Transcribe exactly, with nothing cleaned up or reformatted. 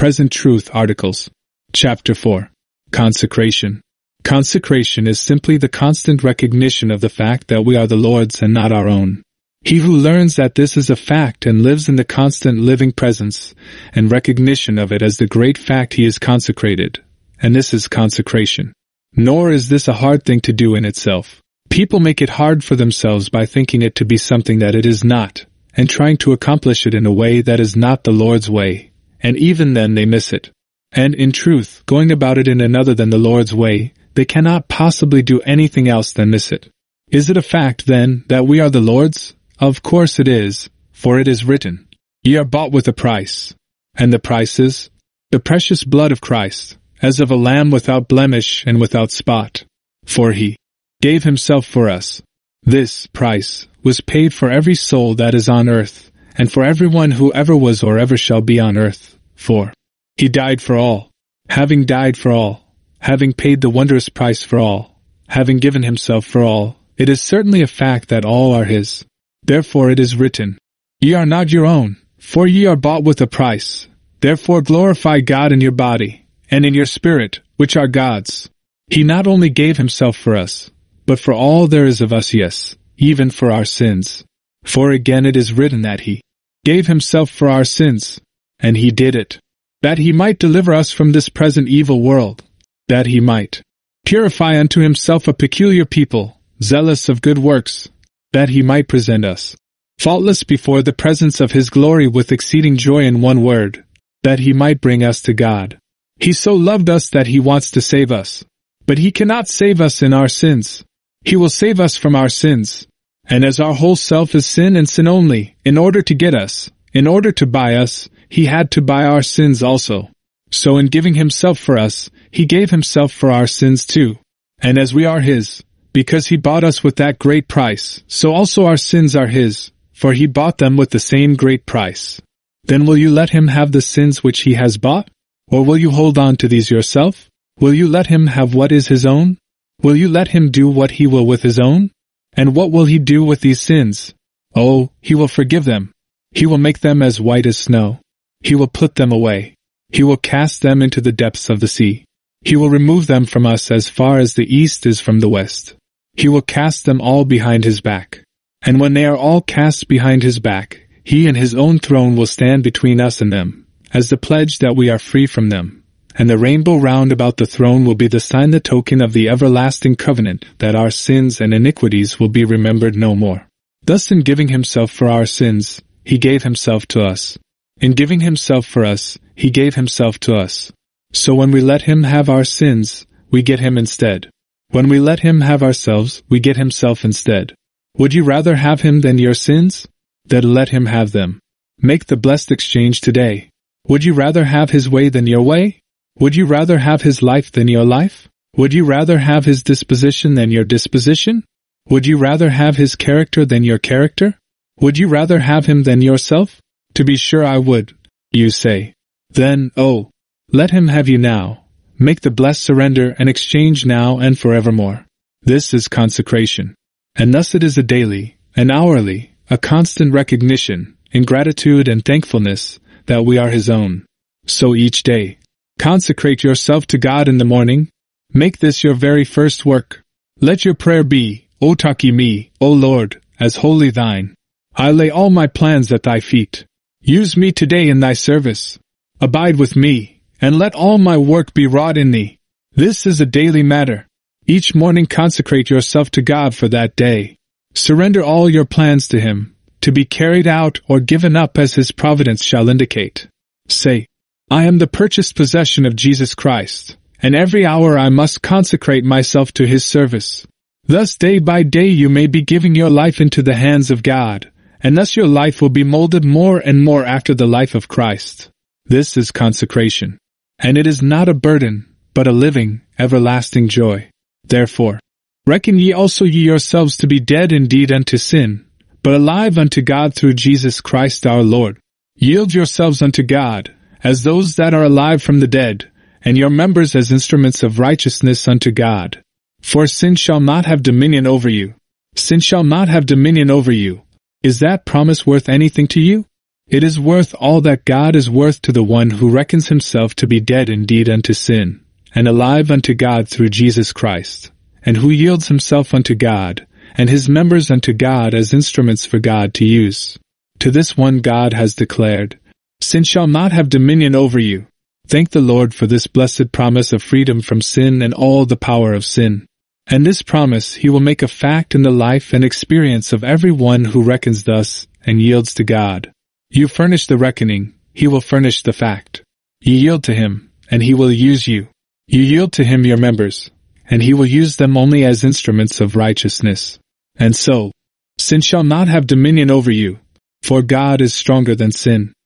Present Truth Articles. Chapter four. Consecration. Consecration is simply the constant recognition of the fact that we are the Lord's and not our own. He who learns that this is a fact and lives in the constant living presence and recognition of it as the great fact he is consecrated, and this is consecration. Nor is this a hard thing to do in itself. People make it hard for themselves by thinking it to be something that it is not, and trying to accomplish it in a way that is not the Lord's way, and even then they miss it. And in truth, going about it in another than the Lord's way, they cannot possibly do anything else than miss it. Is it a fact, then, that we are the Lord's? Of course it is, for it is written, "Ye are bought with a price." And the price is the precious blood of Christ, as of a lamb without blemish and without spot. For he gave himself for us. This price was paid for every soul that is on earth, and for everyone who ever was or ever shall be on earth. For he died for all, having died for all, having paid the wondrous price for all, having given himself for all, it is certainly a fact that all are his. Therefore it is written, "Ye are not your own, for ye are bought with a price. Therefore glorify God in your body, and in your spirit, which are God's." He not only gave himself for us, but for all there is of us, yes, even for our sins. For again it is written that he gave himself for our sins, and he did it, that he might deliver us from this present evil world, that he might purify unto himself a peculiar people, zealous of good works, that he might present us faultless before the presence of his glory with exceeding joy. In one word, that he might bring us to God. He so loved us that he wants to save us. But he cannot save us in our sins. He will save us from our sins. And as our whole self is sin and sin only, in order to get us, in order to buy us, he had to buy our sins also. So in giving himself for us, he gave himself for our sins too. And as we are his, because he bought us with that great price, so also our sins are his, for he bought them with the same great price. Then will you let him have the sins which he has bought? Or will you hold on to these yourself? Will you let him have what is his own? Will you let him do what he will with his own? And what will he do with these sins? Oh, he will forgive them. He will make them as white as snow. He will put them away. He will cast them into the depths of the sea. He will remove them from us as far as the east is from the west. He will cast them all behind his back. And when they are all cast behind his back, he and his own throne will stand between us and them, as the pledge that we are free from them. And the rainbow round about the throne will be the sign, the token of the everlasting covenant, that our sins and iniquities will be remembered no more. Thus in giving himself for our sins, he gave himself to us. In giving himself for us, he gave himself to us. So when we let him have our sins, we get him instead. When we let him have ourselves, we get himself instead. Would you rather have him than your sins? Then let him have them. Make the blessed exchange today. Would you rather have his way than your way? Would you rather have his life than your life? Would you rather have his disposition than your disposition? Would you rather have his character than your character? Would you rather have him than yourself? To be sure I would, you say. Then, oh, let him have you now. Make the blessed surrender and exchange now and forevermore. This is consecration. And thus it is a daily, an hourly, a constant recognition, in gratitude and thankfulness, that we are his own. So each day, consecrate yourself to God in the morning. Make this your very first work. Let your prayer be, O taki me, O Lord, as wholly thine. I lay all my plans at thy feet. Use me today in thy service. Abide with me, and let all my work be wrought in thee. This is a daily matter. Each morning consecrate yourself to God for that day. Surrender all your plans to him, to be carried out or given up as his providence shall indicate. Say, I am the purchased possession of Jesus Christ, and every hour I must consecrate myself to his service. Thus day by day you may be giving your life into the hands of God, and thus your life will be molded more and more after the life of Christ. This is consecration. And it is not a burden, but a living, everlasting joy. Therefore, reckon ye also ye yourselves to be dead indeed unto sin, but alive unto God through Jesus Christ our Lord. Yield yourselves unto God, as those that are alive from the dead, and your members as instruments of righteousness unto God. For sin shall not have dominion over you. Sin shall not have dominion over you. Is that promise worth anything to you? It is worth all that God is worth to the one who reckons himself to be dead indeed unto sin, and alive unto God through Jesus Christ, and who yields himself unto God, and his members unto God as instruments for God to use. To this one God has declared, Sin shall not have dominion over you. Thank the Lord for this blessed promise of freedom from sin and all the power of sin. And this promise he will make a fact in the life and experience of every one who reckons thus and yields to God. You furnish the reckoning, he will furnish the fact. You yield to him, and he will use you. You yield to him your members, and he will use them only as instruments of righteousness. And so, sin shall not have dominion over you, for God is stronger than sin.